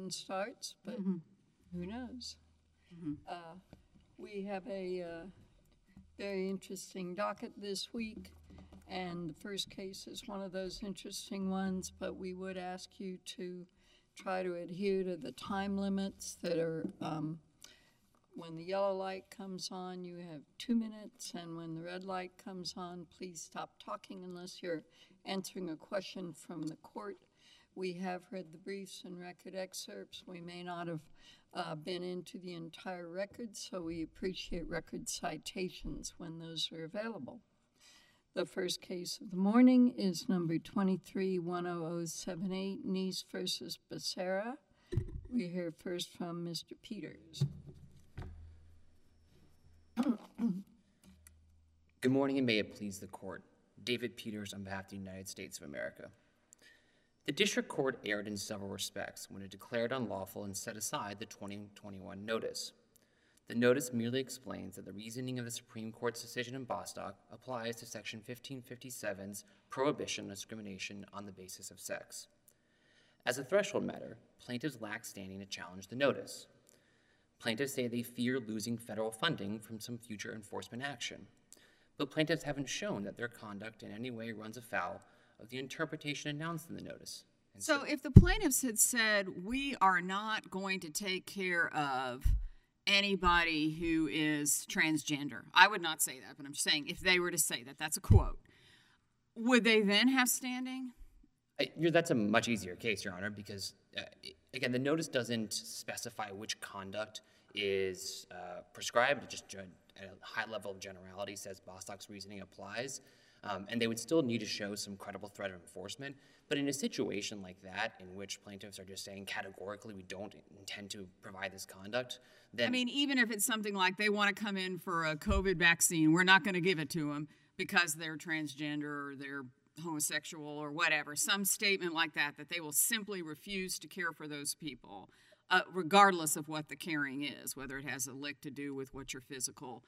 everyone starts, but who knows? We have a very interesting docket this week, and the first case is one of those interesting ones, but we would ask you to try to adhere to the time limits that are, when the yellow light comes on, you have 2 minutes, and when the red light comes on, please stop talking unless you're answering a question from the court. We have read the briefs and record excerpts. We may not have been into the entire record, so we appreciate record citations when those are available. The first case of the morning is number 23-10078, Nice versus Becerra. We hear first from Mr. Peters. Good morning, and may it please the court. David Peters on behalf of the United States of America. The district court erred in several respects when it declared unlawful and set aside the 2021 notice. The notice merely explains that the reasoning of the Supreme Court's decision in Bostock applies to Section 1557's prohibition of discrimination on the basis of sex. As a threshold matter, plaintiffs lack standing to challenge the notice. Plaintiffs say they fear losing federal funding from some future enforcement action, but plaintiffs haven't shown that their conduct in any way runs afoul of the interpretation announced in the notice. So if the plaintiffs had said, we are not going to take care of anybody who is transgender, I would not say that, but I'm saying if they were to say that, that's a quote, would they then have standing? That's a much easier case, Your Honor, because, again, the notice doesn't specify which conduct is prescribed. It just, at a high level of generality, says Bostock's reasoning applies. And they would still need to show some credible threat of enforcement. But in a situation like that, in which plaintiffs are just saying categorically we don't intend to provide this conduct, then... I mean, even if it's something like they want to come in for a COVID vaccine, we're not going to give it to them because they're transgender or they're homosexual or whatever, some statement like that, that they will simply refuse to care for those people, regardless of what the caring is, whether it has a lick to do with what your physical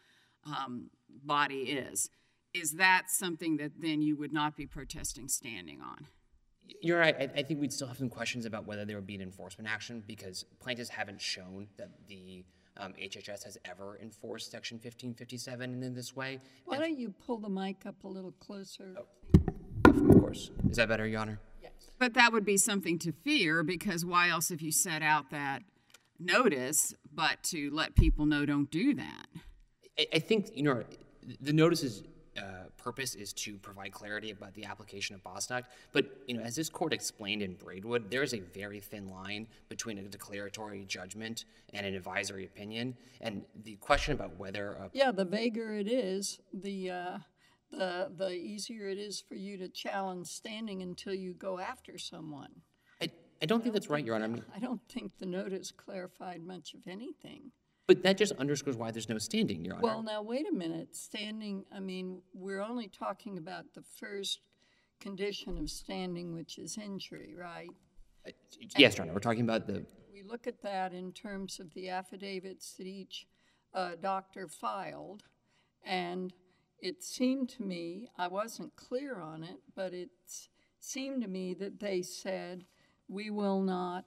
body is. Is that something that then you would not be protesting standing on? You're right. I think we'd still have some questions about whether there would be an enforcement action because plaintiffs haven't shown that the HHS has ever enforced Section 1557 in this way. Why don't you pull the mic up a little closer? Oh, of course. Is that better, Your Honor? Yes. But that would be something to fear because why else have you set out that notice but to let people know don't do that? I think, the notice's purpose is to provide clarity about the application of Bostock. But, as this court explained in Braidwood, there is a very thin line between a declaratory judgment and an advisory opinion. And the question about whether... the vaguer it is, the easier it is for you to challenge standing until you go after someone. I don't think that's right, Your Honor. I don't think the notice clarified much of anything. But that just underscores why there's no standing, Your Honor. Well, now, wait a minute. Standing, we're only talking about the first condition of standing, which is injury, right? Yes, Your Honor. We're talking about the... We look at that in terms of the affidavits that each doctor filed, and it seemed to me, I wasn't clear on it, but it seemed to me that they said, we will not...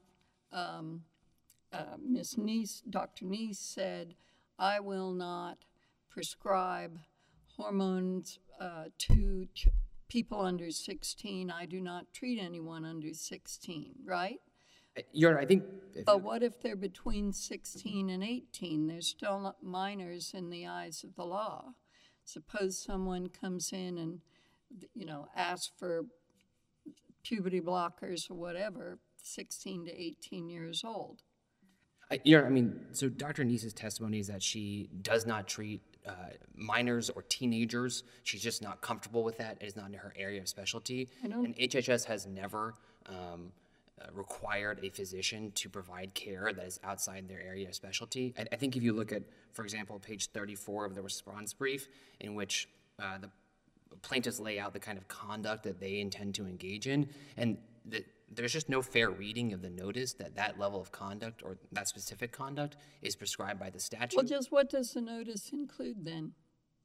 Ms. Neese, Dr. Neese said, I will not prescribe hormones to people under 16. I do not treat anyone under 16, right? Your Honor, I think... But what if they're between 16 and 18? They're still not minors in the eyes of the law. Suppose someone comes in and, asks for puberty blockers or whatever, 16 to 18 years old. Your Honor, so Dr. Neese's testimony is that she does not treat minors or teenagers. She's just not comfortable with that. It is not in her area of specialty. And HHS has never required a physician to provide care that is outside their area of specialty. I think if you look at, for example, page 34 of the response brief, in which the plaintiffs lay out the kind of conduct that they intend to engage in, and there's just no fair reading of the notice that level of conduct or that specific conduct is prescribed by the statute. Well, just what does the notice include then?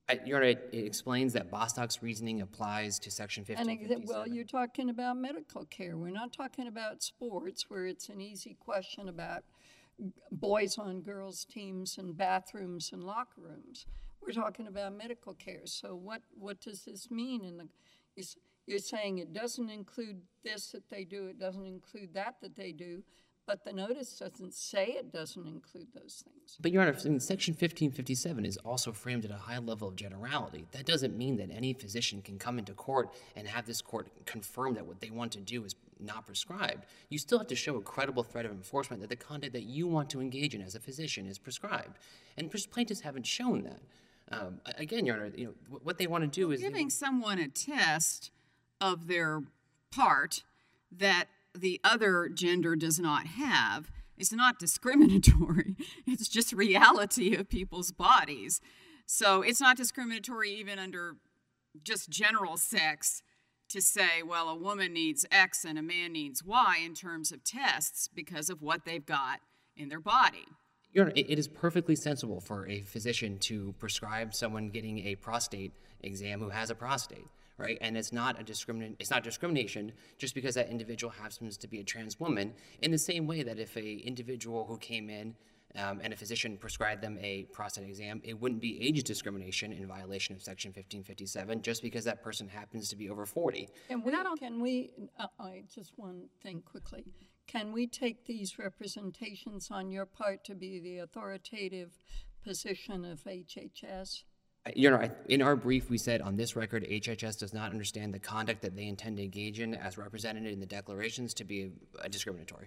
Your Honor, it explains that Bostock's reasoning applies to Section And, 1557. well, you're talking about medical care. We're not talking about sports where it's an easy question about boys on girls teams and bathrooms and locker rooms. We're talking about medical care. So what does this mean? You're saying it doesn't include this that they do, it doesn't include that they do, but the notice doesn't say it doesn't include those things. But, Your Honor, Section 1557 is also framed at a high level of generality. That doesn't mean that any physician can come into court and have this court confirm that what they want to do is not prescribed. You still have to show a credible threat of enforcement that the conduct that you want to engage in as a physician is prescribed. And plaintiffs haven't shown that. Again, Your Honor, what they want to do is Giving someone a test of their part that the other gender does not have is not discriminatory. It's just reality of people's bodies. So it's not discriminatory even under just general sex to say, well, a woman needs X and a man needs Y in terms of tests because of what they've got in their body. Your Honor, it is perfectly sensible for a physician to prescribe someone getting a prostate exam who has a prostate, right? And it's not discrimination just because that individual happens to be a trans woman. In the same way that if a individual who came in and a physician prescribed them a prostate exam, it wouldn't be age discrimination in violation of Section 1557 just because that person happens to be over 40. I just one thing quickly. Can we take these representations on your part to be the authoritative position of HHS? Your Honor, in our brief, we said on this record, HHS does not understand the conduct that they intend to engage in as represented in the declarations to be discriminatory.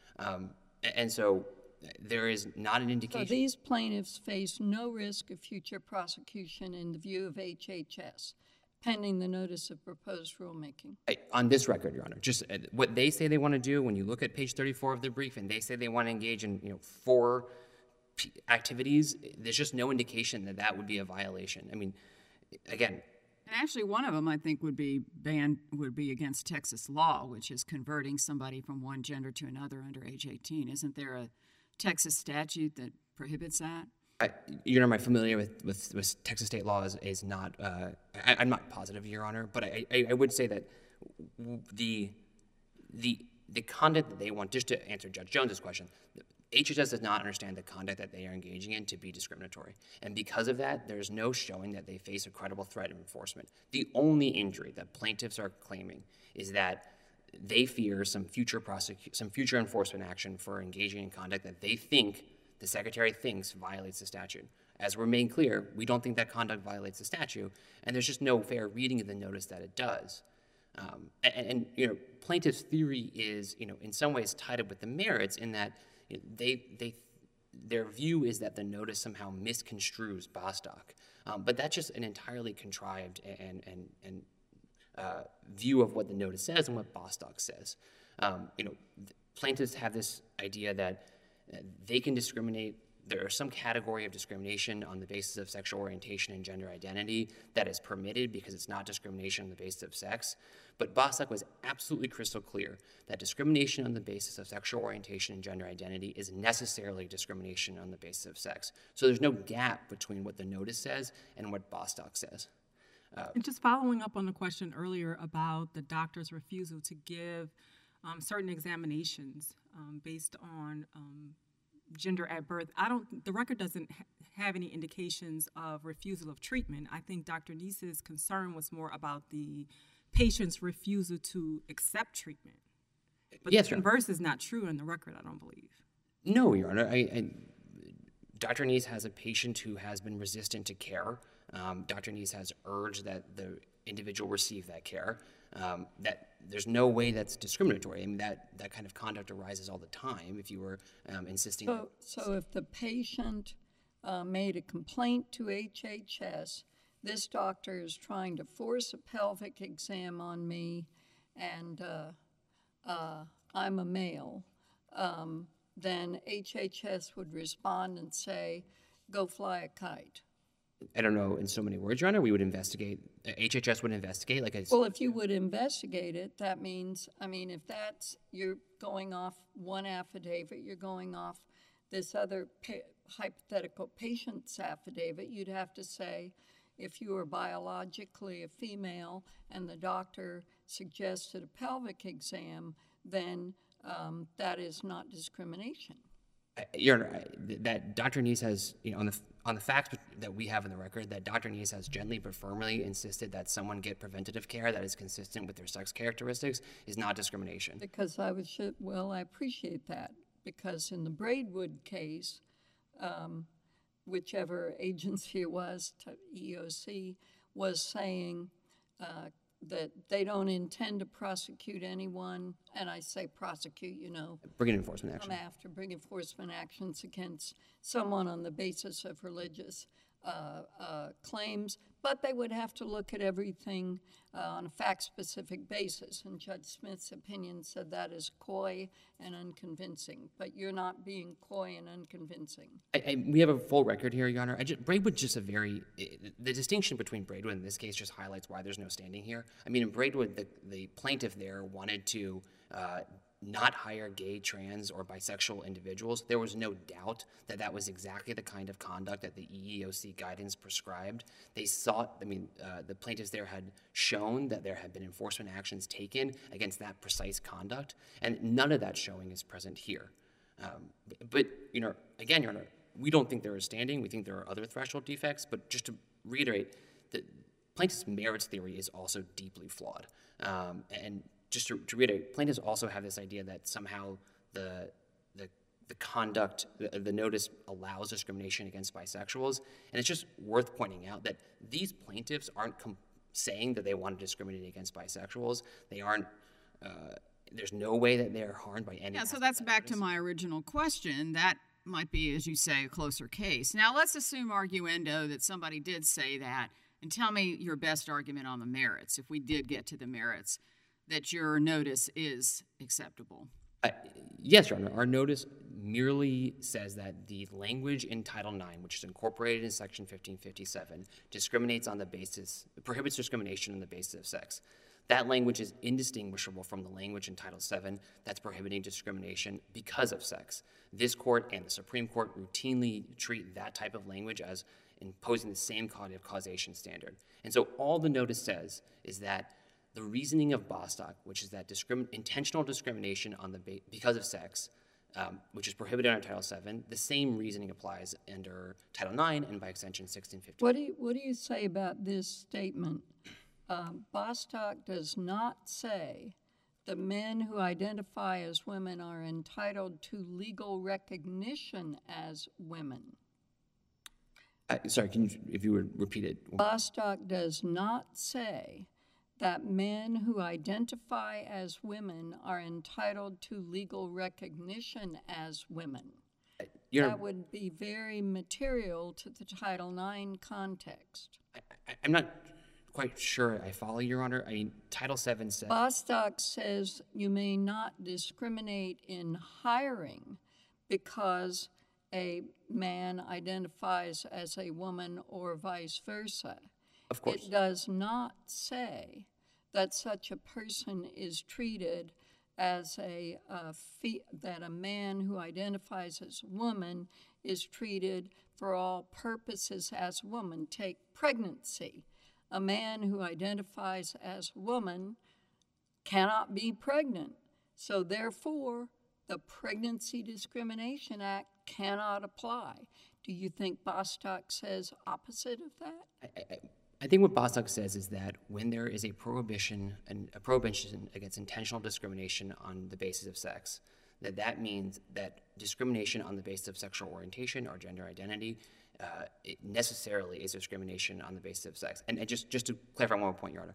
And so there is not an indication. So these plaintiffs face no risk of future prosecution in the view of HHS, pending the notice of proposed rulemaking. On this record, Your Honor, just what they say they want to do, when you look at page 34 of the brief and they say they want to engage in 4 activities, there's just no indication that that would be a violation. I mean, again. And actually one of them I think would be against Texas law, which is converting somebody from one gender to another under age 18. Isn't there a Texas statute that prohibits that? Your Honor, I'm familiar with Texas state law is not, I'm not positive, Your Honor, but I would say that the conduct that they want, just to answer Judge Jones's question, HHS does not understand the conduct that they are engaging in to be discriminatory. And because of that, there's no showing that they face a credible threat of enforcement. The only injury that plaintiffs are claiming is that they fear some future enforcement action for engaging in conduct that they think the Secretary thinks violates the statute. As we're made clear, we don't think that conduct violates the statute, and there's just no fair reading of the notice that it does. And plaintiff's theory is, in some ways tied up with the merits in that their view is that the notice somehow misconstrues Bostock. But that's just an entirely contrived and view of what the notice says and what Bostock says. Plaintiffs have this idea that they can discriminate. There is some category of discrimination on the basis of sexual orientation and gender identity that is permitted because it's not discrimination on the basis of sex. But Bostock was absolutely crystal clear that discrimination on the basis of sexual orientation and gender identity is necessarily discrimination on the basis of sex. So there's no gap between what the notice says and what Bostock says. And just following up on the question earlier about the doctor's refusal to give certain examinations based on gender at birth, the record doesn't have any indications of refusal of treatment. I think Dr. Neese's concern was more about the patient's refusal to accept treatment. But yes, the converse is not true in the record, I don't believe. No, Your Honor. Dr. Neese has a patient who has been resistant to care. Dr. Neese has urged that the individual receive that care. That there's no way that's discriminatory. I mean, that kind of conduct arises all the time if you were insisting. So if the patient made a complaint to HHS, this doctor is trying to force a pelvic exam on me, and I'm a male, then HHS would respond and say, go fly a kite. I don't know, in so many words, Your Honor, we would investigate, HHS would investigate like a... Well, if you would investigate it, that means, if that's, you're going off one affidavit, you're going off this other hypothetical patient's affidavit, you'd have to say, if you are biologically a female and the doctor suggested a pelvic exam, then that is not discrimination. Your Honor, that Dr. Neese has, on the facts that we have in the record, that Dr. Neese has gently but firmly insisted that someone get preventative care that is consistent with their sex characteristics is not discrimination. Because I appreciate that, because in the Braidwood case, whichever agency it was, EEOC, was saying that they don't intend to prosecute anyone, and I say prosecute, Bring an enforcement action. bring enforcement actions against someone on the basis of religious claims, but they would have to look at everything on a fact-specific basis, and Judge Smith's opinion said that is coy and unconvincing, but you're not being coy and unconvincing. We have a full record here, Your Honor. Braidwood just the distinction between Braidwood in this case just highlights why there's no standing here. I mean, in Braidwood, the plaintiff there wanted to not hire gay, trans, or bisexual individuals. There was no doubt that that was exactly the kind of conduct that the EEOC guidance prescribed. They sought, the plaintiffs there had shown that there had been enforcement actions taken against that precise conduct, and none of that showing is present here. But, again, Your Honor, we don't think there is standing. We think there are other threshold defects, but just to reiterate, the plaintiff's merits theory is also deeply flawed. And just to reiterate, plaintiffs also have this idea that somehow the conduct, the notice allows discrimination against bisexuals, and it's just worth pointing out that these plaintiffs aren't saying that they want to discriminate against bisexuals. They aren't. There's no way that they're harmed by any. Yeah, so that's back to my original question. That might be, as you say, a closer case. Now, let's assume arguendo that somebody did say that, and tell me your best argument on the merits, if we did get to the merits, that your notice is acceptable. Yes, Your Honor. Our notice merely says that the language in Title IX, which is incorporated in Section 1557, prohibits discrimination on the basis of sex. That language is indistinguishable from the language in Title VII that's prohibiting discrimination because of sex. This court and the Supreme Court routinely treat that type of language as imposing the same kind of causation standard. And so all the notice says is that the reasoning of Bostock, which is that intentional discrimination because of sex, which is prohibited under Title VII, the same reasoning applies under Title IX and by extension 1650. What do you say about this statement? Bostock does not say that men who identify as women are entitled to legal recognition as women. Sorry, if you would repeat it? Bostock does not say that men who identify as women are entitled to legal recognition as women. That would be very material to the Title IX context. I'm not quite sure I follow, Your Honor. I mean, Title VII says... Bostock says you may not discriminate in hiring because a man identifies as a woman or vice versa. Of course. It does not say that such a person is treated as that a man who identifies as a woman is treated for all purposes as a woman. Take pregnancy. A man who identifies as a woman cannot be pregnant. So therefore, the Pregnancy Discrimination Act cannot apply. Do you think Bostock says opposite of that? I think what Bostock says is that when there is a prohibition against intentional discrimination on the basis of sex, that means that discrimination on the basis of sexual orientation or gender identity it necessarily is discrimination on the basis of sex. And just to clarify one more point, Your Honor,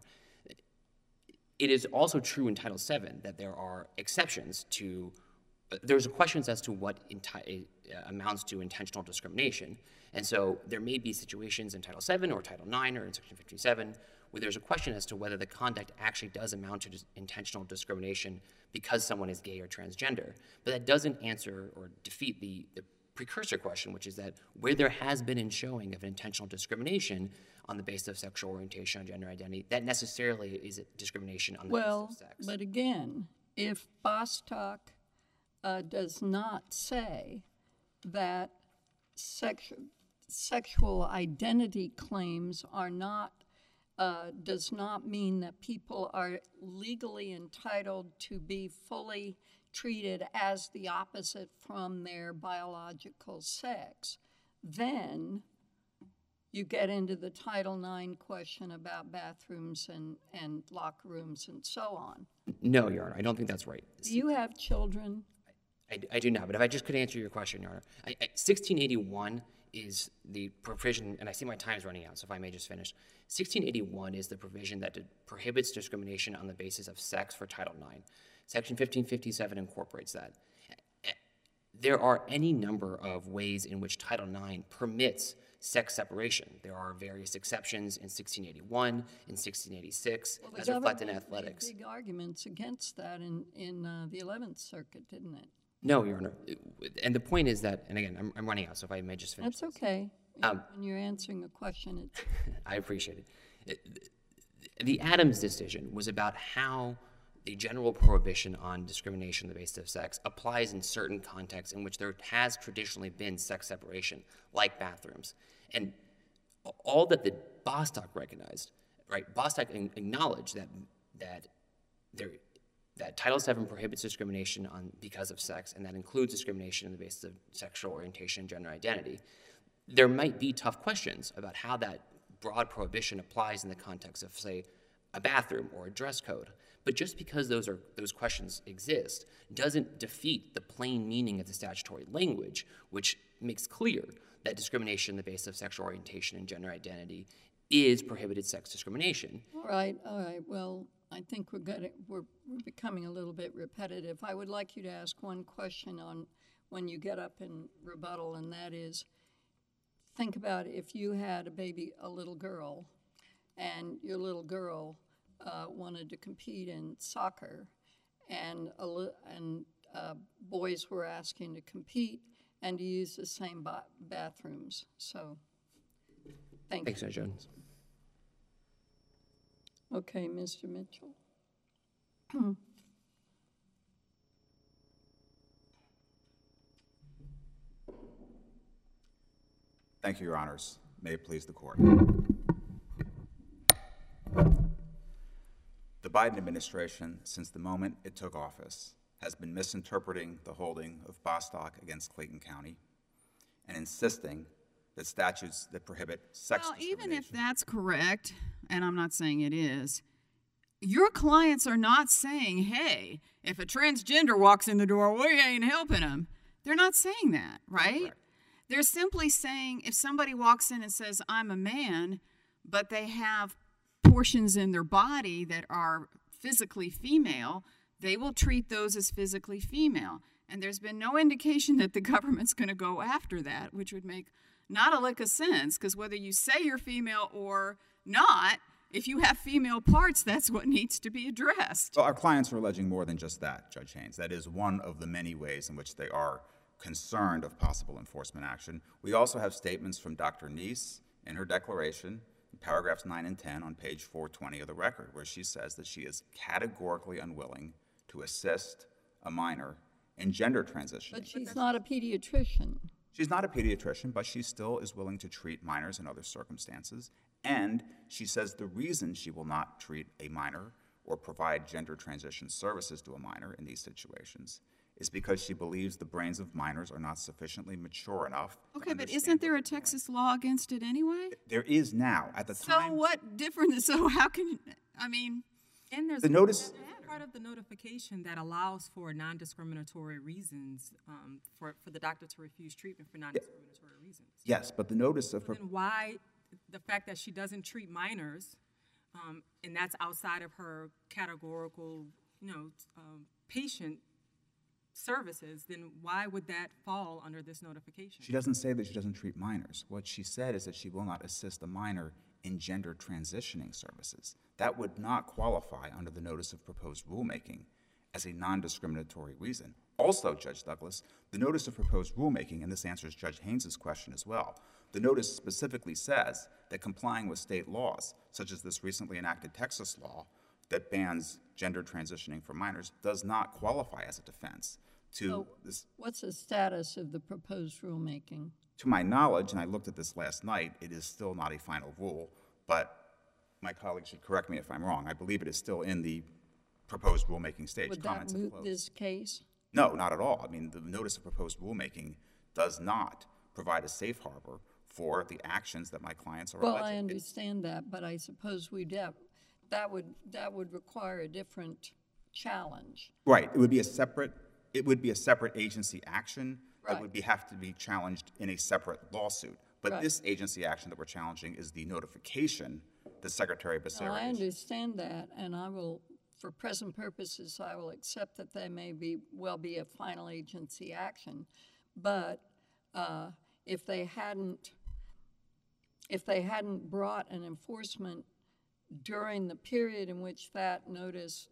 it is also true in Title VII that there are exceptions to. There's questions as to what amounts to intentional discrimination. And so there may be situations in Title VII or Title IX or in Section 57 where there's a question as to whether the conduct actually does amount to intentional discrimination because someone is gay or transgender. But that doesn't answer or defeat the precursor question, which is that where there has been a showing of intentional discrimination on the basis of sexual orientation or gender identity, that necessarily is discrimination on the basis of sex. Well, but again, if Bostock does not say that sexual identity claims are not, does not mean that people are legally entitled to be fully treated as the opposite from their biological sex. Then you get into the Title IX question about bathrooms and locker rooms and so on. No, Your Honor, I don't think that's right. Do you have children? I do not, but if I just could answer your question, Your Honor. 1681 is the provision, and I see my time's running out, so if I may just finish. 1681 is the provision that prohibits discrimination on the basis of sex for Title IX. Section 1557 incorporates that. There are any number of ways in which Title IX permits sex separation. There are various exceptions in 1681, in 1686, as reflected in athletics. Big arguments against that in the 11th Circuit, didn't it? No, Your Honor. And the point is that, and again, I'm running out, so if I may just finish. That's okay. When you're answering a question, it's... I appreciate it. The Adams decision was about how the general prohibition on discrimination on the basis of sex applies in certain contexts in which there has traditionally been sex separation, like bathrooms. And all that the Bostock recognized, right? Bostock acknowledged that Title VII prohibits discrimination because of sex, and that includes discrimination on the basis of sexual orientation and gender identity. There might be tough questions about how that broad prohibition applies in the context of, say, a bathroom or a dress code. But just because those questions exist doesn't defeat the plain meaning of the statutory language, which makes clear that discrimination on the basis of sexual orientation and gender identity is prohibited sex discrimination. All right. Well, I think we're becoming a little bit repetitive. I would like you to ask one question on when you get up in rebuttal, and that is, think about if you had a little girl, and your little girl wanted to compete in soccer, and boys were asking to compete and to use the same bathrooms. So, thank you. Thanks, Judge Jones. Okay, Mr. Mitchell. Thank you, Your Honors. May it please the Court. The Biden administration, since the moment it took office, has been misinterpreting the holding of Bostock against Clayton County and insisting that statutes that prohibit sex discrimination... Well, even if that's correct, and I'm not saying it is, your clients are not saying, hey, if a transgender walks in the door, we ain't helping him. They're not saying that, right? Correct. They're simply saying if somebody walks in and says, I'm a man, but they have portions in their body that are physically female, they will treat those as physically female. And there's been no indication that the government's going to go after that, which would make not a lick of sense, because whether you say you're female or not, if you have female parts, that's what needs to be addressed. Well, our clients are alleging more than just that, Judge Haynes. That is one of the many ways in which they are concerned of possible enforcement action. We also have statements from Dr. Neese in her declaration, paragraphs 9 and 10 on page 420 of the record, where she says that she is categorically unwilling to assist a minor in gender transitioning. But she's not a pediatrician. She's not a pediatrician, but she still is willing to treat minors in other circumstances. And she says the reason she will not treat a minor or provide gender transition services to a minor in these situations is because she believes the brains of minors are not sufficiently mature enough. Okay, but isn't there a Texas law against it anyway? There is now. At the time. So what different? So how can, I mean. And there's The notice- part of the notification that allows for non-discriminatory reasons for the doctor to refuse treatment for non-discriminatory reasons. Yes, but the notice of Then why the fact that she doesn't treat minors, and that's outside of her categorical, patient services, then why would that fall under this notification? She doesn't say that she doesn't treat minors. What she said is that she will not assist a minor in gender transitioning services. That would not qualify under the notice of proposed rulemaking as a non-discriminatory reason. Also, Judge Douglas, the notice of proposed rulemaking, and this answers Judge Haynes's question as well, the notice specifically says that complying with state laws, such as this recently enacted Texas law that bans gender transitioning for minors, does not qualify as a defense to So this. what's the status of the proposed rulemaking? To my knowledge, and I looked at this last night, it is still not a final rule, but my colleague should correct me if I'm wrong. I believe it is still in the proposed rulemaking stage. Would that Comments have moot closed. this case? No, not at all. I mean, the notice of proposed rulemaking does not provide a safe harbor for the actions that my clients are Well, alleging. I understand that, but I suppose that would require a different challenge. Right, it would be a separate agency action that Right. would have to be challenged in a separate lawsuit. But Right. this agency action that we're challenging is the notification that Secretary Now, Becerra I issued. understand that, and I will, for present purposes, I will accept that there may be a final agency action. But if they hadn't brought an enforcement during the period in which that notice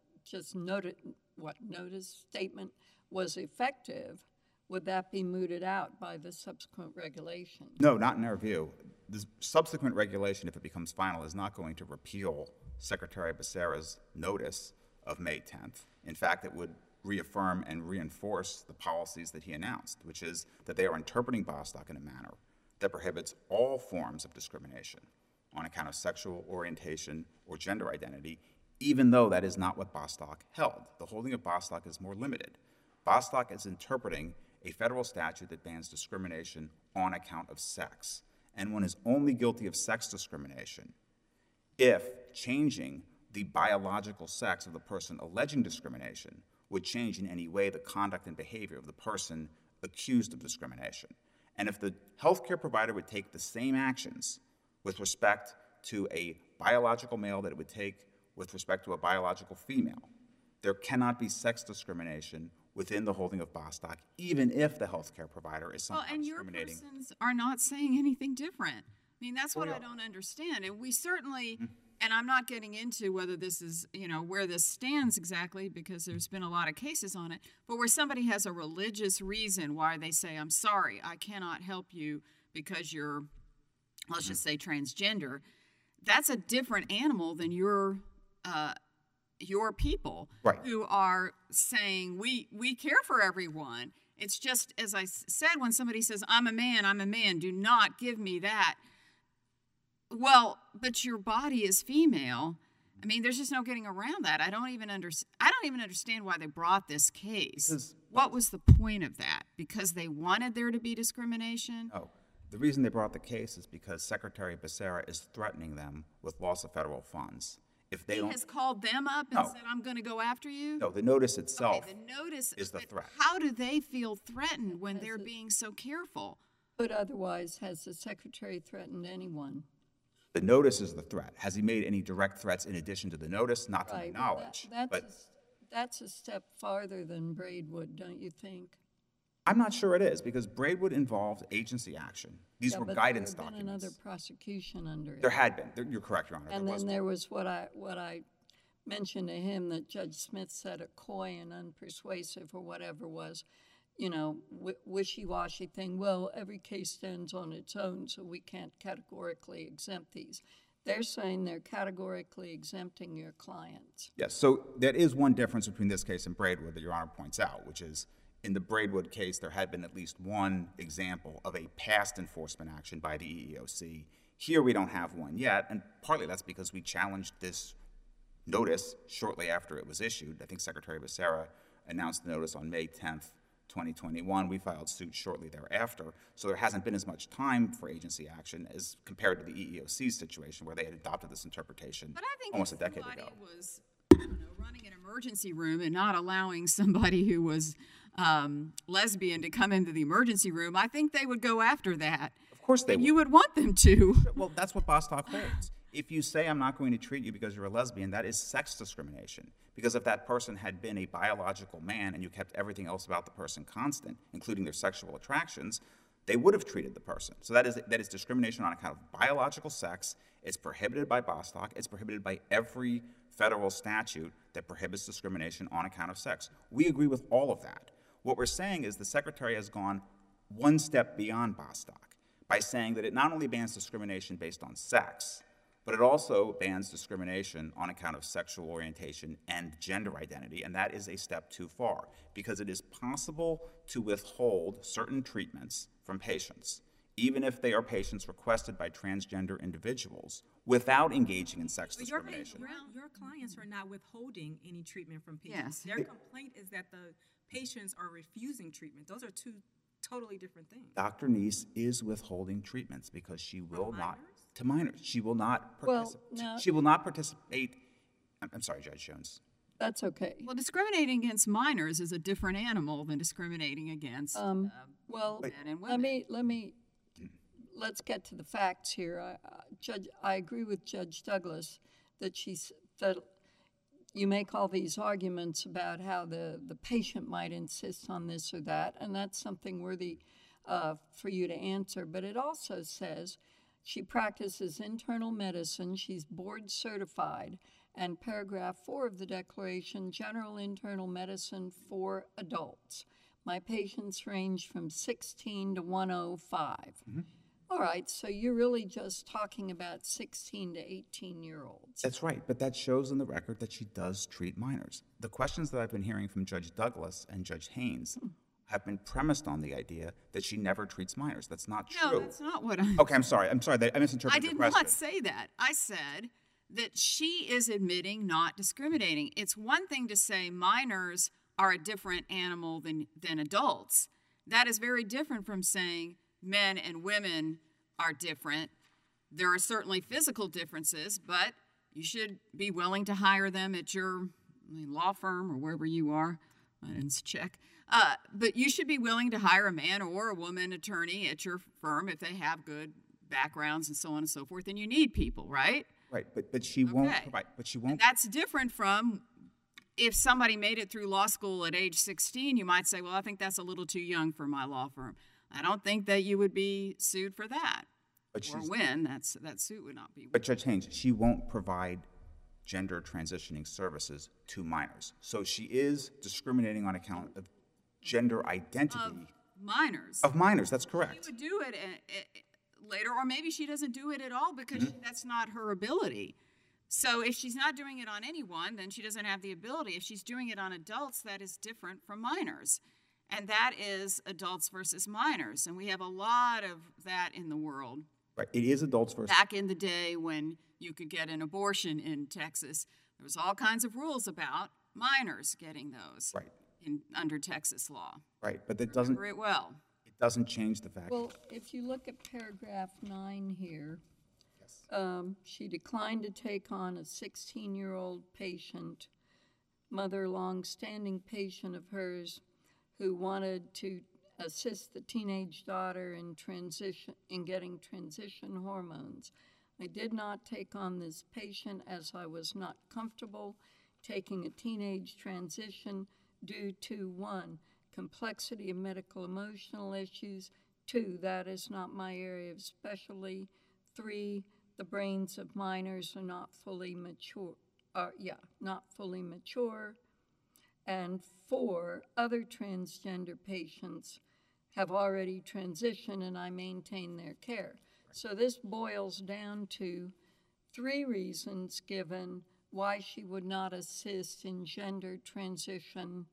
statement was effective, would that be mooted out by the subsequent regulation? No, not in our view. The subsequent regulation, if it becomes final, is not going to repeal Secretary Becerra's notice of May 10th. In fact, it would reaffirm and reinforce the policies that he announced, which is that they are interpreting Bostock in a manner that prohibits all forms of discrimination on account of sexual orientation or gender identity, even though that is not what Bostock held. The holding of Bostock is more limited. Bostock is interpreting a federal statute that bans discrimination on account of sex, and one is only guilty of sex discrimination if changing the biological sex of the person alleging discrimination would change in any way the conduct and behavior of the person accused of discrimination. And if the healthcare provider would take the same actions with respect to a biological male that it would take with respect to a biological female, there cannot be sex discrimination within the holding of Bostock, even if the healthcare provider is somehow Well, and your discriminating. persons are not saying anything different. I mean, that's what Well, I yeah. don't understand. And we certainly, and I'm not getting into whether this is, where this stands exactly, because there's been a lot of cases on it, but where somebody has a religious reason why they say, I'm sorry, I cannot help you because you're, let's just say, transgender, that's a different animal than your people Right. who are saying we care for everyone. It's just, as I said, when somebody says, I'm a man, do not give me that. Well, but your body is female. I mean, there's just no getting around that. I don't even understand why they brought this case. Because- What was the point of that? Because they wanted there to be discrimination? No. The reason they brought the case is because Secretary Becerra is threatening them with loss of federal funds. If they He don't, has called them up and No. said, I'm going to go after you? no, the notice itself Okay, the notice is the but threat. How do they feel threatened when they're being so careful? But otherwise, has the secretary threatened anyone? The notice is the threat. Has he made any direct threats in addition to the notice? Not to my Right, knowledge. But that's a step farther than Braidwood, don't you think? I'm not sure it is, because Braidwood involved agency action. These Yeah, were but guidance there had been documents. another prosecution under it. There had been. You're correct, Your Honor. And there was then one. there was what I mentioned to him that Judge Smith said a coy and unpersuasive or whatever was, wishy-washy thing. Well, every case stands on its own, so we can't categorically exempt these. They're saying they're categorically exempting your clients. Yes, so there is one difference between this case and Braidwood that Your Honor points out, which is in the Braidwood case, there had been at least one example of a past enforcement action by the EEOC. Here we don't have one yet, and partly that's because we challenged this notice shortly after it was issued. I think Secretary Becerra announced the notice on May 10th, 2021. We filed suit shortly thereafter, so there hasn't been as much time for agency action as compared to the EEOC's situation where they had adopted this interpretation But I think almost a if decade somebody ago. was, running an emergency room and not allowing somebody who was lesbian to come into the emergency room, I think they would go after that. Of course they And would. you would want them to. Well, that's what Bostock holds. If you say I'm not going to treat you because you're a lesbian, that is sex discrimination. Because if that person had been a biological man and you kept everything else about the person constant, including their sexual attractions, they would have treated the person. So that is discrimination on account of biological sex. It's prohibited by Bostock. It's prohibited by every federal statute that prohibits discrimination on account of sex. We agree with all of that. What we're saying is the Secretary has gone one step beyond Bostock by saying that it not only bans discrimination based on sex, But it also bans discrimination on account of sexual orientation and gender identity, and that is a step too far, because it is possible to withhold certain treatments from patients, even if they are patients requested by transgender individuals, without engaging in sex discrimination. Your clients are not withholding any treatment from Yes. patients. Their complaint is that the patients are refusing treatment. Those are two totally different things. Dr. Neese is withholding treatments because she will not, minors? to minors, she will not Well, participate. now- She will not participate, I'm sorry, Judge Jones. That's okay. Well, discriminating against minors is a different animal than discriminating against Well, men and women. let's get to the facts here. I agree with Judge Douglas that that you make all these arguments about how the patient might insist on this or that, and that's something worthy for you to answer. But it also says she practices internal medicine, she's board certified, and paragraph 4 of the declaration, general internal medicine for adults. My patients range from 16 to 105. All right, so you're really just talking about 16 to 18-year-olds. That's right, but that shows in the record that she does treat minors. The questions that I've been hearing from Judge Douglas and Judge Haynes have been premised on the idea that she never treats minors. That's not true. No, that's not what I. Okay, I'm sorry. I misinterpreted I your did question. not say that. I said that she is admitting not discriminating. It's one thing to say minors are a different animal than adults. That is very different from saying men and women are different. There are certainly physical differences, but you should be willing to hire them at your law firm or wherever you are. I didn't check. But you should be willing to hire a man or a woman attorney at your firm if they have good backgrounds and so on and so forth. And you need people, right? Right, but she won't Okay. provide. But she won't. That's different from if somebody made it through law school at age 16, you might say, well, I think that's a little too young for my law firm. I don't think that you would be sued for that. But Or she's- win, that suit would not be. But Judge Haynes, she won't provide gender transitioning services to minors. So she is discriminating on account of gender identity Minors. of minors. That's She correct. would do it later, or maybe she doesn't do it at all because that's not her ability. So if she's not doing it on anyone, then she doesn't have the ability. If she's doing it on adults, that is different from minors. And that is adults versus minors. And we have a lot of that in the world. Right. It is adults versus. Back in the day when you could get an abortion in Texas, there was all kinds of rules about minors getting those Right. under Texas law. Right. But that doesn't. Remember it well. It doesn't change the fact. Well, if you look at paragraph 9 here, she declined to take on a 16-year-old patient, mother, long-standing patient of hers, who wanted to assist the teenage daughter in getting transition hormones. I did not take on this patient as I was not comfortable taking a teenage transition due to 1, complexity of medical emotional issues, 2, that is not my area of specialty, 3, the brains of minors are not fully mature, and 4, other transgender patients have already transitioned and I maintain their care. So this boils down to 3 reasons given why she would not assist in gender transition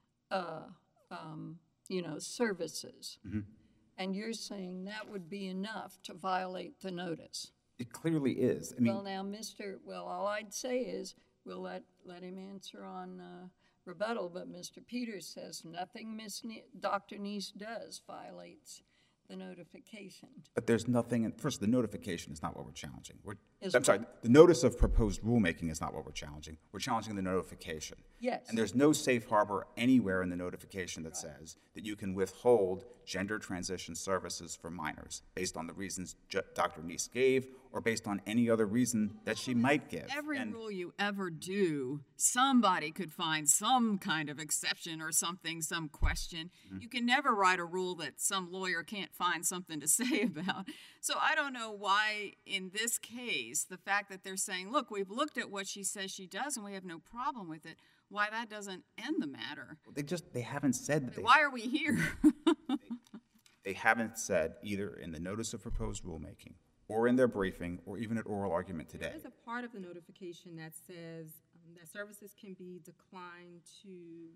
services. And you're saying that would be enough to violate the notice. It clearly is. I mean, Well, now, all I'd say is, we'll let him answer on rebuttal, but Mr. Peters says nothing Dr. Neese does violates the notification. but there's nothing. First, the notification is not what we're challenging. Is I'm sorry. what? The notice of proposed rulemaking is not what we're challenging. We're challenging the notification. Yes. And there's no safe harbor anywhere in the notification that says that you can withhold gender transition services for minors based on the reasons Dr. Neese gave or based on any other reason that she might give. Every And rule you ever do, somebody could find some kind of exception or something, some question. You can never write a rule that some lawyer can't find something to say about. So I don't know why, in this case, the fact that they're saying, look, we've looked at what she says she does and we have no problem with it, why that doesn't end the matter. they haven't said that Why are we here? they haven't said either in the notice of proposed rulemaking or in their briefing, or even at oral argument today. There's a part of the notification that says that services can be declined to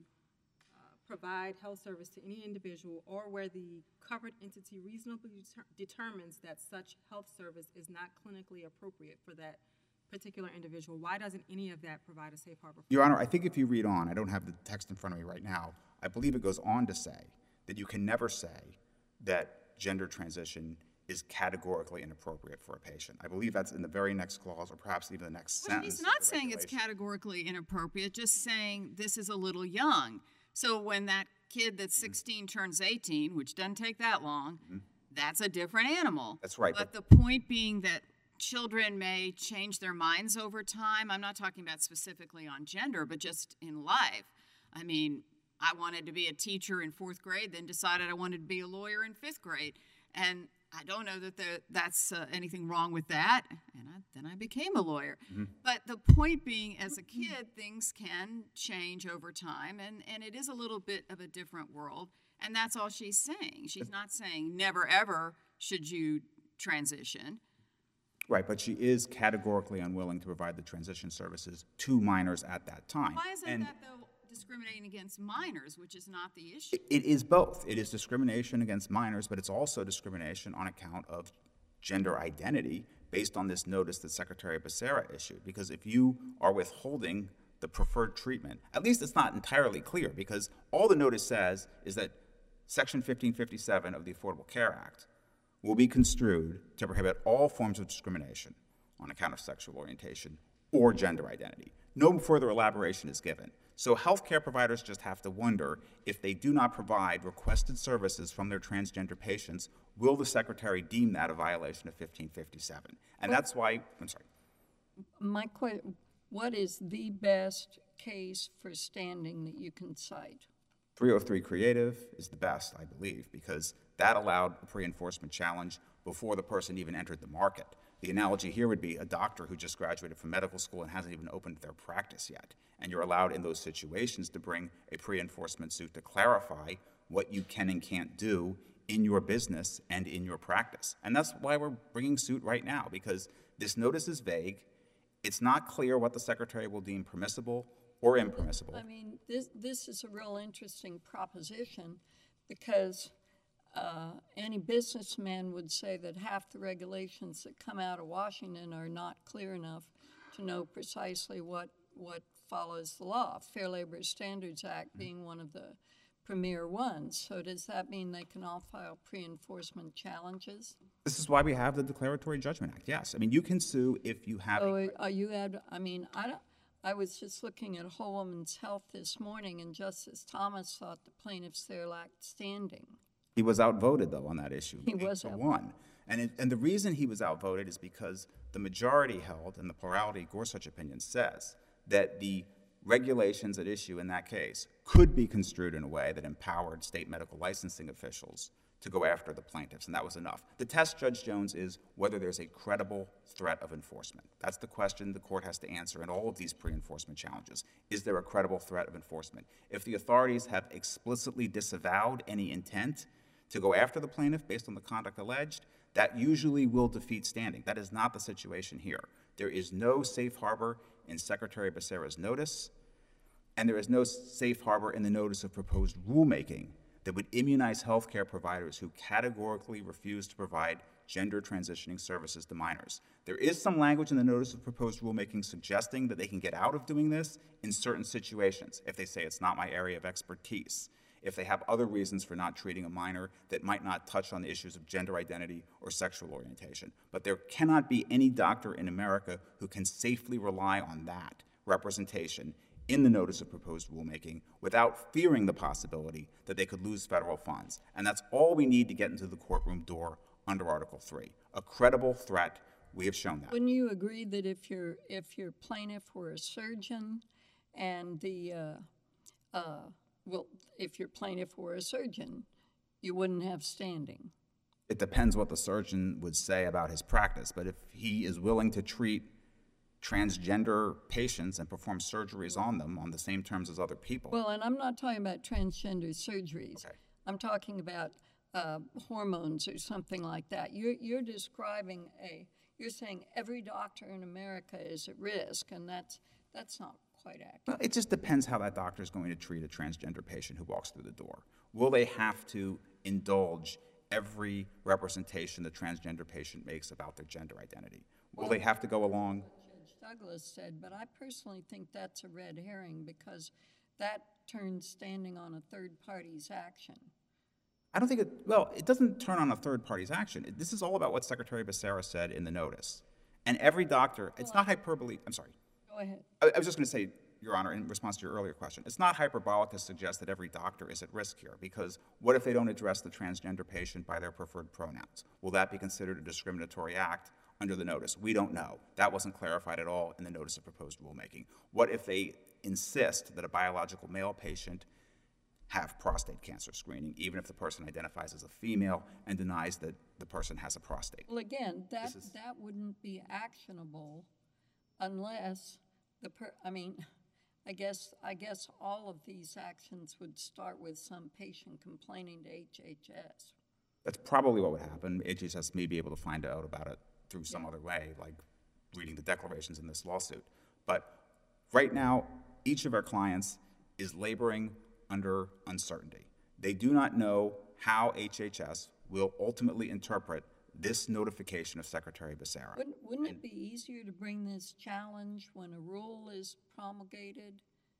provide health service to any individual or where the covered entity reasonably determines that such health service is not clinically appropriate for that particular individual. Why doesn't any of that provide a safe harbor? Your Honor, I think if you read on, I don't have the text in front of me right now, I believe it goes on to say that you can never say that gender transition is categorically inappropriate for a patient. I believe that's in the very next clause, or perhaps even the next Well, sentence. he's of not the saying it's regulation. categorically inappropriate, just saying this is a little young. So when that kid that's 16 turns 18, which doesn't take that long, that's a different animal. That's right, But but- the point being that children may change their minds over time. I'm not talking about specifically on gender, but just in life. I mean, I wanted to be a teacher in 4th grade, then decided I wanted to be a lawyer in 5th grade. And I don't know that that's anything wrong with that. And then I became a lawyer. But the point being, as a kid, things can change over time, and it is a little bit of a different world. And that's all she's saying. She's not saying never, ever should you transition. Right, but she is categorically unwilling to provide the transition services to minors at that time. Why isn't And that, though, discriminating against minors, which is not the issue? it is both. It is discrimination against minors, but it's also discrimination on account of gender identity based on this notice that Secretary Becerra issued. Because if you are withholding the preferred treatment, at least it's not entirely clear, because all the notice says is that Section 1557 of the Affordable Care Act will be construed to prohibit all forms of discrimination on account of sexual orientation or gender identity. No further elaboration is given. So healthcare providers just have to wonder, if they do not provide requested services from their transgender patients, will the Secretary deem that a violation of 1557? And that's why, I'm sorry. What is the best case for standing that you can cite? 303 Creative is the best, I believe, because that allowed a pre-enforcement challenge before the person even entered the market. The analogy here would be a doctor who just graduated from medical school and hasn't even opened their practice yet. And you're allowed in those situations to bring a pre-enforcement suit to clarify what you can and can't do in your business and in your practice. And that's why we're bringing suit right now, because this notice is vague. It's not clear what the Secretary will deem permissible or impermissible. I mean, this is a real interesting proposition, because any businessman would say that half the regulations that come out of Washington are not clear enough to know precisely what follows the law. Fair Labor Standards Act being one of the premier ones. So does that mean they can all file pre-enforcement challenges? This is why we have the Declaratory Judgment Act, yes. I mean, you can sue if you have... So are you I was just looking at Whole Woman's Health this morning, and Justice Thomas thought the plaintiffs there lacked standing. He was outvoted, though, on that issue. He was 8-1. And the reason he was outvoted is because the majority held, and the plurality Gorsuch opinion says, that the regulations at issue in that case could be construed in a way that empowered state medical licensing officials to go after the plaintiffs, and that was enough. The test, Judge Jones, is whether there's a credible threat of enforcement. That's the question the court has to answer in all of these pre-enforcement challenges. Is there a credible threat of enforcement? If the authorities have explicitly disavowed any intent to go after the plaintiff based on the conduct alleged, that usually will defeat standing. That is not the situation here. There is no safe harbor in Secretary Becerra's notice, and there is no safe harbor in the notice of proposed rulemaking that would immunize healthcare providers who categorically refuse to provide gender transitioning services to minors. There is some language in the notice of proposed rulemaking suggesting that they can get out of doing this in certain situations, if they say it's not my area of expertise, if they have other reasons for not treating a minor that might not touch on the issues of gender identity or sexual orientation. But there cannot be any doctor in America who can safely rely on that representation in the notice of proposed rulemaking without fearing the possibility that they could lose federal funds. And that's all we need to get into the courtroom door under Article 3. A credible threat, we have shown that. Wouldn't you agree that if your plaintiff were a surgeon and if your plaintiff were a surgeon, you wouldn't have standing? It depends what the surgeon would say about his practice, but if he is willing to treat transgender patients and perform surgeries on them on the same terms as other people. Well, and I'm not talking about transgender surgeries. Okay. I'm talking about hormones or something like that. You're describing you're saying every doctor in America is at risk, and that's not quite accurate. Well, it just depends how that doctor is going to treat a transgender patient who walks through the door. Will they have to indulge every representation the transgender patient makes about their gender identity? Will they have to go along? Judge Douglas said, but I personally think that's a red herring because that turns standing on a third party's action. I don't think it doesn't turn on a third party's action. This is all about what Secretary Becerra said in the notice. And every doctor, it's not hyperbole, I'm sorry. Go ahead. I was just going to say, Your Honor, in response to your earlier question, it's not hyperbolic to suggest that every doctor is at risk here, because what if they don't address the transgender patient by their preferred pronouns? Will that be considered a discriminatory act under the notice? We don't know. That wasn't clarified at all in the notice of proposed rulemaking. What if they insist that a biological male patient have prostate cancer screening, even if the person identifies as a female and denies that the person has a prostate? Well, again, that wouldn't be actionable unless I guess all of these actions would start with some patient complaining to HHS. That's probably what would happen. HHS may be able to find out about it through some other way, like reading the declarations in this lawsuit. But right now, each of our clients is laboring under uncertainty. They do not know how HHS will ultimately interpret this notification of Secretary Becerra. Wouldn't it be easier to bring this challenge when a rule is promulgated?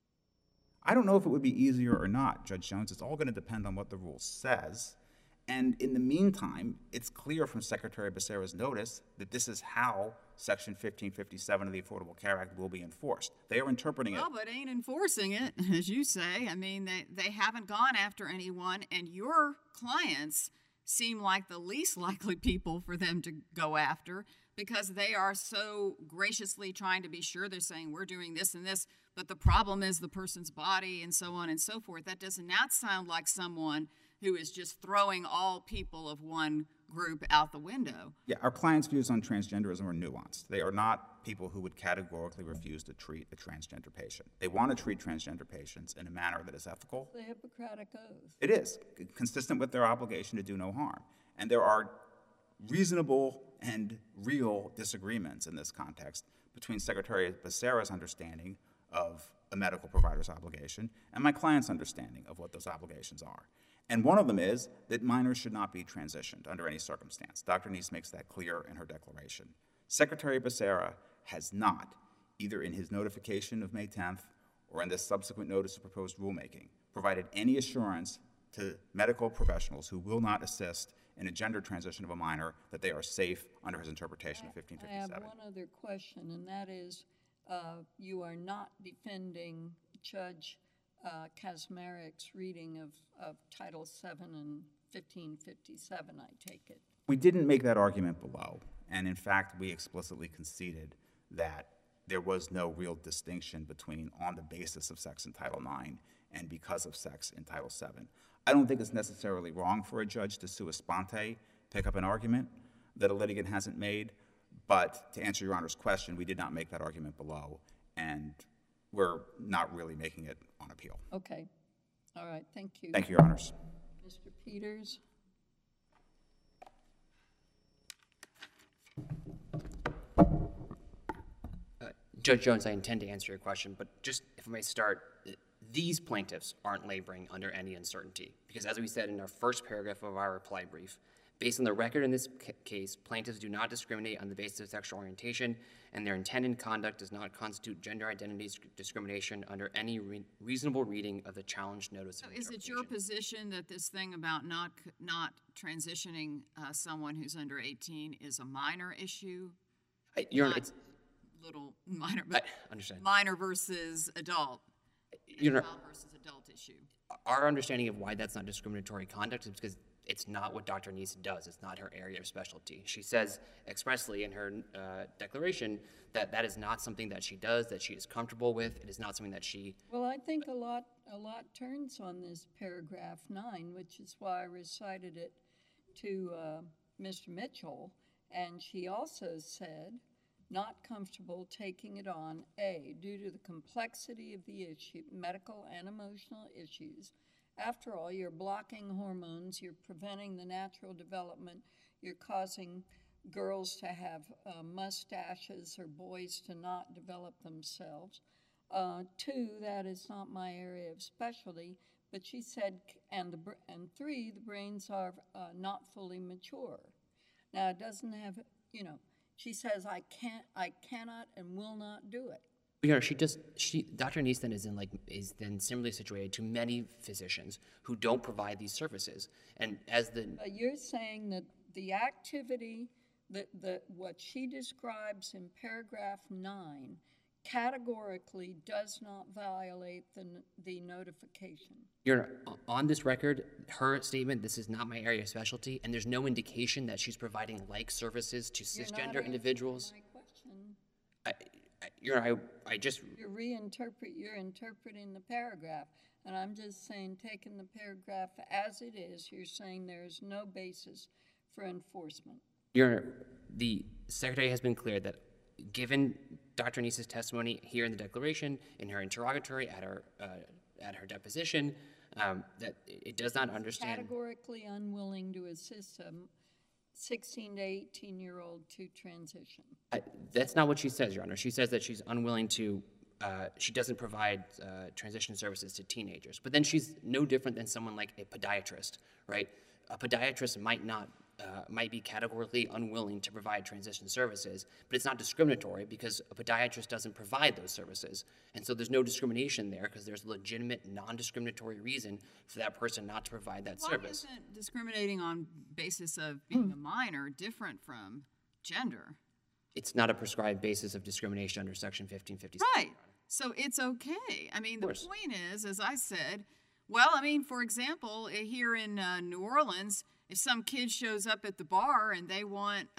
I don't know if it would be easier or not, Judge Jones. It's all going to depend on what the rule says. And in the meantime, it's clear from Secretary Becerra's notice that this is how Section 1557 of the Affordable Care Act will be enforced. They are interpreting it. Well, but ain't enforcing it, as you say. I mean, they haven't gone after anyone, and your clients seem like the least likely people for them to go after because they are so graciously trying to be sure. They're saying, we're doing this and this, but the problem is the person's body and so on and so forth. That does not sound like someone who is just throwing all people of one group out the window. Yeah, our clients' views on transgenderism are nuanced. They are not people who would categorically refuse to treat a transgender patient. They want to treat transgender patients in a manner that is ethical. The Hippocratic Oath. It is, consistent with their obligation to do no harm. And there are reasonable and real disagreements in this context between Secretary Becerra's understanding of a medical provider's obligation and my client's understanding of what those obligations are. And one of them is that minors should not be transitioned under any circumstance. Dr. Neese makes that clear in her declaration. Secretary Becerra has not, either in his notification of May 10th or in this subsequent notice of proposed rulemaking, provided any assurance to medical professionals who will not assist in a gender transition of a minor that they are safe under his interpretation of 1557. I have one other question, and that is, you are not defending Judge Kaczmarek's reading of Title VII and 1557, I take it. We didn't make that argument below, and in fact, we explicitly conceded that there was no real distinction between on the basis of sex in Title IX and because of sex in Title VII. I don't think it's necessarily wrong for a judge to sua sponte, pick up an argument that a litigant hasn't made, but to answer Your Honor's question, we did not make that argument below, and we're not really making it on appeal. Okay. All right. Thank you. Thank you, Your Honors. Mr. Peters? Judge Jones, I intend to answer your question, but just if I may start, these plaintiffs aren't laboring under any uncertainty because as we said in our first paragraph of our reply brief, based on the record in this case, plaintiffs do not discriminate on the basis of sexual orientation, and their intended conduct does not constitute gender identity discrimination under any reasonable reading of the challenge notice. So is it your position that this thing about not transitioning someone who's under 18 is a minor issue? It's little minor, but understand. Minor versus adult. Child versus adult issue. Our understanding of why that's not discriminatory conduct is because it's not what Dr. Neese does. It's not her area of specialty. She says expressly in her declaration that that is not something that she does, that she is comfortable with. It is not something that she... Well, I think a lot turns on this paragraph 9, which is why I recited it to Mr. Mitchell. And she also said, not comfortable taking it on, A, due to the complexity of the issue, medical and emotional issues, After all, you're blocking hormones, you're preventing the natural development, you're causing girls to have mustaches or boys to not develop themselves. Two, that is not my area of specialty, but she said, and three, the brains are not fully mature. Now, it doesn't have, she says, I cannot and will not do it. Dr. Neeston is then similarly situated to many physicians who don't provide these services. And But you're saying that the activity, what she describes in paragraph 9, categorically does not violate the notification. On this record, her statement, this is not my area of specialty, and there's no indication that she's providing like services to cisgender individuals. My question. You're interpreting the paragraph, and I'm just saying, taking the paragraph as it is, you're saying there is no basis for enforcement. The Secretary has been clear that given Dr. Neese's testimony here in the declaration, in her interrogatory, at her deposition, that it does not understand. Categorically unwilling to assist a 16 to 18-year-old to transition. That's not what she says, Your Honor. She says that she's unwilling to, she doesn't provide transition services to teenagers. But then she's no different than someone like a podiatrist, right? A podiatrist might be categorically unwilling to provide transition services, but it's not discriminatory because a podiatrist doesn't provide those services. And so there's no discrimination there because there's a legitimate non-discriminatory reason for that person not to provide that service. Why isn't discriminating on basis of being a minor different from gender? It's not a prescribed basis of discrimination under Section 1557. Right. So it's okay. I mean, the point is, as I said, well, I mean, for example, here in New Orleans, if some kid shows up at the bar and they want,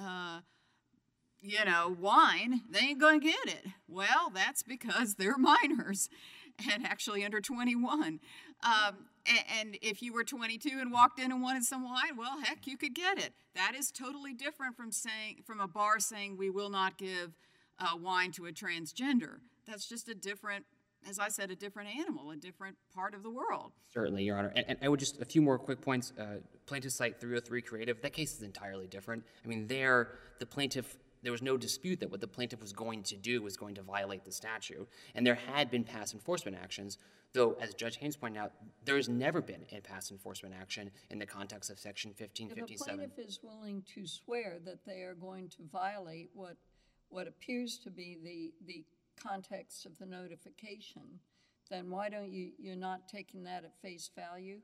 wine, they ain't going to get it. Well, that's because they're minors and actually under 21. And if you were 22 and walked in and wanted some wine, well, heck, you could get it. That is totally different from a bar saying we will not give wine to a transgender. That's just a different, as I said, a different animal, a different part of the world. Certainly, Your Honor. And I would just, a few more quick points. Plaintiff cite 303 Creative. That case is entirely different. I mean, there was no dispute that what the plaintiff was going to do was going to violate the statute. And there had been past enforcement actions, though, as Judge Haynes pointed out, there has never been a past enforcement action in the context of Section 1557. If a plaintiff is willing to swear that they are going to violate what appears to be the context of the notification, then why don't you're not taking that at face value?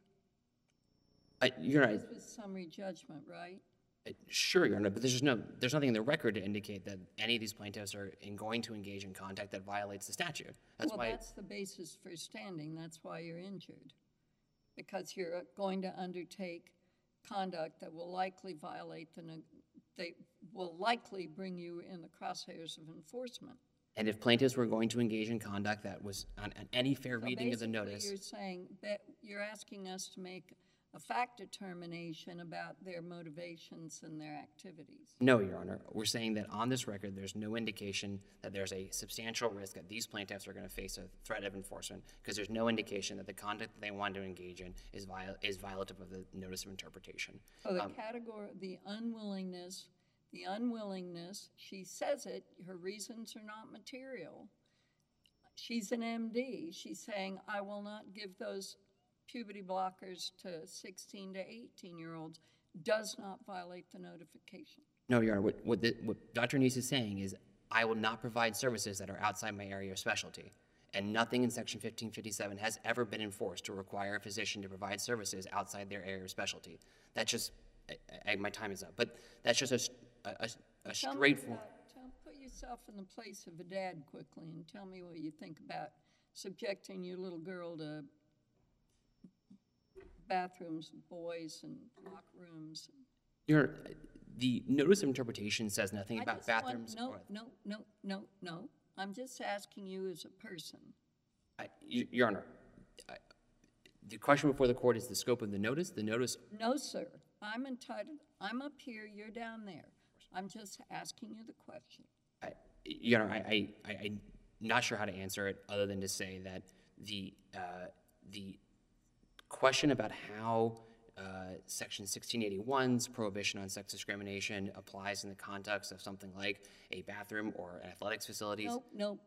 You're right. This was summary judgment, right? Sure, Your Honor, but there's nothing in the record to indicate that any of these plaintiffs are going to engage in conduct that violates the statute. That's the basis for standing. That's why you're injured, because you're going to undertake conduct that will likely violate they will likely bring you in the crosshairs of enforcement. And if plaintiffs were going to engage in conduct that was on any fair reading of the notice. You're saying that you're asking us to make a fact determination about their motivations and their activities. No, Your Honor. We're saying that on this record, there's no indication that there's a substantial risk that these plaintiffs are going to face a threat of enforcement because there's no indication that the conduct that they want to engage in is violative of the notice of interpretation. So the category, the unwillingness, she says it, her reasons are not material. She's an MD. She's saying, I will not give those puberty blockers to 16 to 18-year-olds, does not violate the notification. No, Your Honor. What Dr. Neese is saying is, I will not provide services that are outside my area of specialty. And nothing in Section 1557 has ever been enforced to require a physician to provide services outside their area of specialty. That's just, my time is up, but that's just a straightforward. Put yourself in the place of a dad quickly and tell me what you think about subjecting your little girl to bathrooms with boys and locked rooms. The notice of interpretation says nothing about bathrooms. No. I'm just asking you as a person. Your Honor, the question before the court is the scope of the notice. The notice. No, sir. I'm entitled. I'm up here. You're down there. I'm just asking you the question. Your Honor, I'm not sure how to answer it other than to say that the question about how Section 1681's prohibition on sex discrimination applies in the context of something like a bathroom or an athletics facilities. Nope.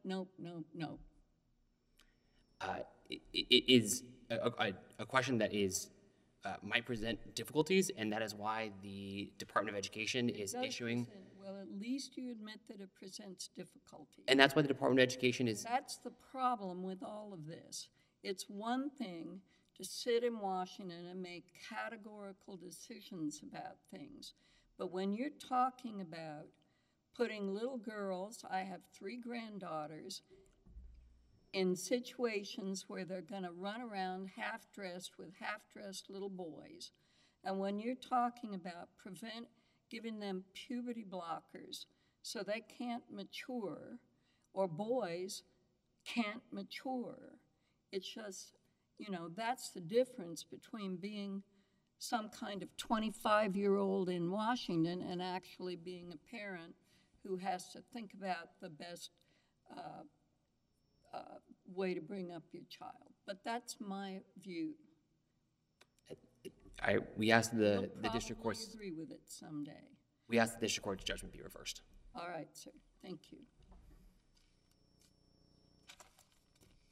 It is a question that is might present difficulties, and that is why the Department of Education is issuing. Well, at least you admit that it presents difficulty. And that's why the Department of Education is. That's the problem with all of this. It's one thing to sit in Washington and make categorical decisions about things, but when you're talking about putting little girls, I have 3 granddaughters, in situations where they're going to run around half-dressed with half-dressed little boys, and when you're talking about giving them puberty blockers so they can't mature, or boys can't mature, it's just, you know, that's the difference between being some kind of 25-year-old in Washington and actually being a parent who has to think about the best way to bring up your child. But that's my view. We asked the You'll district probably court's. agree with it someday. We asked the district court's judgment be reversed. All right, sir. Thank you.